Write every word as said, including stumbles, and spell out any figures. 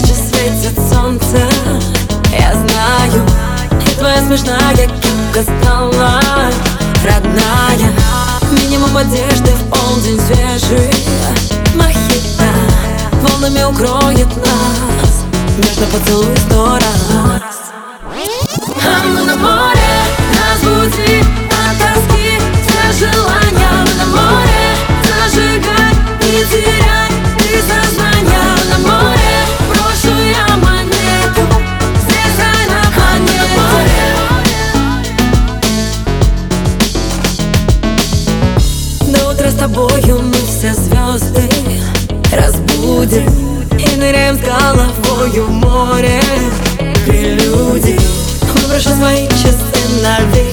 ярче светит солнце. Я знаю, и твоя смешная кепка стала родная. Минимум одежды в полдень свежий. Мохито волнами укроет нас, нежно поцелуй сто раз. А мы на море, разбуди от тоски все желания. Мы на море, зажигай, не теряй ты сознание. Мы на море, брошу я монету, здесь рай на планете. До утра с тобою мы все звезды разбудим и ныряем с головою в море прелюдий. Выброшу свои часы на вечер.